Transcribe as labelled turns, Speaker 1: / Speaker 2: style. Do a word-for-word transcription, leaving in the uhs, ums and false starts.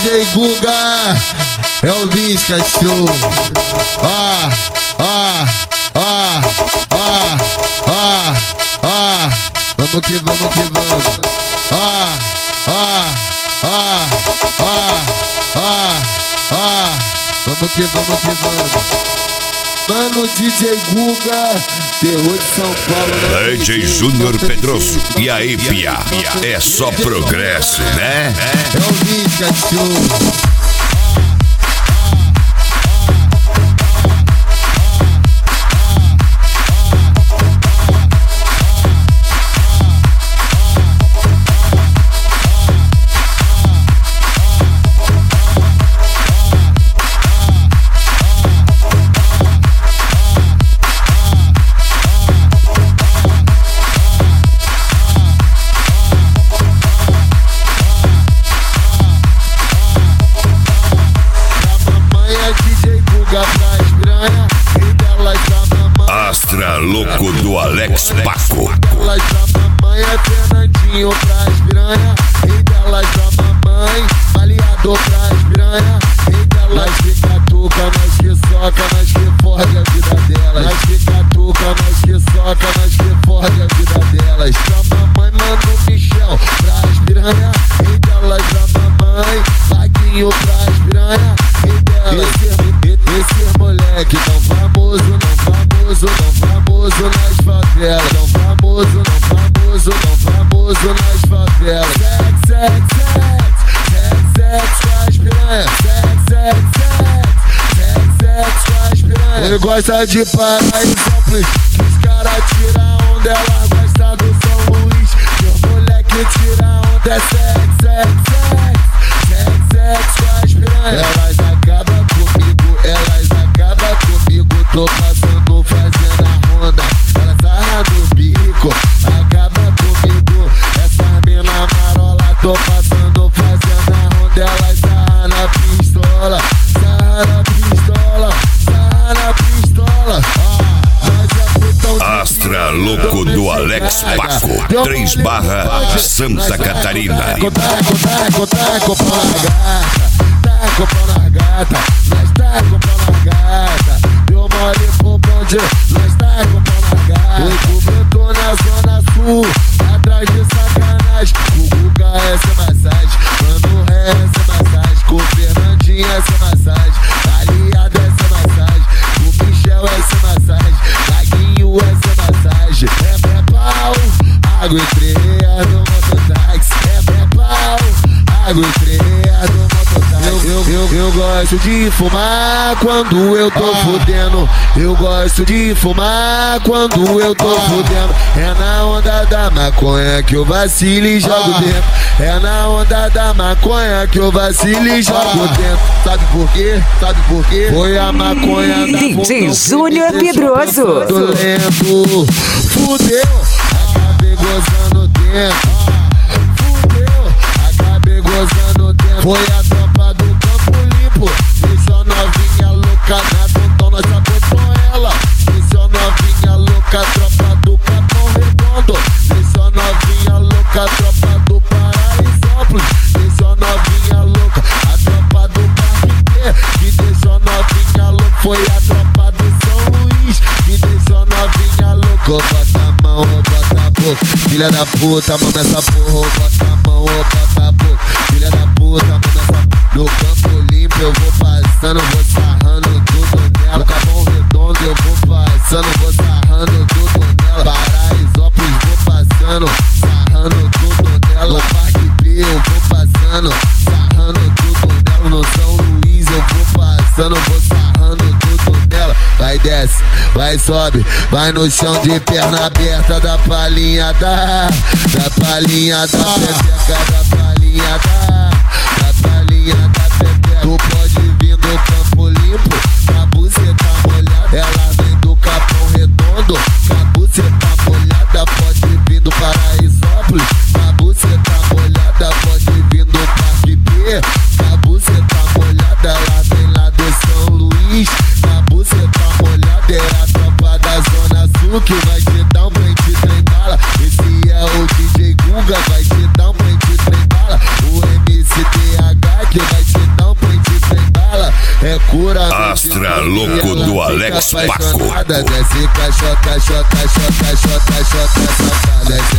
Speaker 1: J Guga, é o Vince Cachorro. Ah, ah, ah, ah, ah, ah. Vamos que vamos que vamos. Ah, ah, ah, ah, ah, ah. Vamos que vamos que vamos. Mano, D J Guga, terror de São Paulo.
Speaker 2: D J Júnior Pedroso. E aí, pia? É só progresso, né?
Speaker 1: É o Vince Cachorro.
Speaker 2: Astra louco do Alex Paco.
Speaker 1: Delas da mamãe é Fernandinho pras piranha. Rei delas da mamãe, baleador pras piranha. Rei delas que catuca, mas que soca, mas que fode a vida delas. Mas que catuca, mas que soca, mas que fode a vida delas. Da mamãe, mano, Michel pras piranha. Rei delas da mamãe, Vaguinho pras piranha. Rei delas, esse, esse moleque tão famoso, não famoso, não famoso nas favelas. Não famoso, não famoso, não famoso nas favelas. Sex, sex, sex, sex, sex com as piranha. Sex, sex, sex, sex, sex com as piranha. Ele gosta de Paraisópolis, que os caras tiram onda, ela gosta do São Luís. Que o moleque tira onda, é sex, sex, sex, sex, sex com as piranha. Elas acabam comigo, elas acabam comigo. Tô passando, fazendo a ronda, ela sarra no bico, acaba comigo. Essa mina marola, tô passando, fazendo a ronda, ela sarra na pistola, sarra na pistola, sarra na pistola. Ah,
Speaker 2: Astra louco do Alex Paco, três barra Santa Catarina.
Speaker 1: Taco, taco, taco, taco, pau na gata, taco, pau na gata, nós taco, pau na gata. Deu mole pro bonde, nós taco, pau na gata. O cobertor na zona sul, atrás de sacanagem. O Guga é essa massagem, mano é essa massagem. Com o Fernandinho é essa massagem, aliado é essa massagem. O Michel é essa massagem, Vaguinho é essa massagem. É pé pau, água e treia no mototáxi. É pé pau, água e treia no mototáxi. Eu, eu, eu, eu gosto de fumar quando eu tô fudendo. Eu gosto de fumar quando eu tô fudendo. É na onda da maconha que eu vacilo e jogo dentro. É na onda da maconha que eu vacilo e jogo dentro. Sabe por quê? Sabe por quê? Foi a maconha da
Speaker 3: D J Júnior Pedroso.
Speaker 1: Lento. Fudeu, acabei gozando dentro. Fudeu, acabei gozando dentro. Foi a tropa do Campo Limpo, deixou novinha louca na Dondon, nós apontou ela. Deixou novinha louca, tropa do Capão Redondo. Deixou novinha louca, tropa do Paraisópolis. Deixou novinha louca, a tropa do Parque, que deixou novinha louca. Foi a tropa do São Luís, que deixou novinha louca. Bota a mão, bota a boca, filha da puta, mama essa porra. Bota a mão, bota a boca, filha da puta, mama essa porra. No Campo Limpo eu vou passando, vou sarrando tudo nela. No Capão Redondo eu vou passando, vou sarrando tudo nela. Paraisópolis vou passando, sarrando tudo nela. No Parque B eu vou passando, sarrando tudo nela. No São Luís eu vou passando, vou sarrando tudo nela. Vai desce, vai sobe, vai no chão de perna aberta. Da palhinha da, da palhinha da pepeca, da palhinha da, da palhinha da pepeca. Tu pode vir do Campo Limpo, a buceta molhada. Ela vem do Capão Redondo, a buceta molhada. Pode vir do Paraisópolis, a buceta molhada. Pode vir do Parque B, a buceta molhada. Ela vem lá do São Luís, a buceta molhada. É a tropa da Zona Sul que vai te dar um pente trem bala. Esse é o D J Guga, vai te dar um pente trem bala. O M C T H que vai te
Speaker 2: Alex Paco.
Speaker 1: Desce caixota, xota, xota, xota, xota, safada.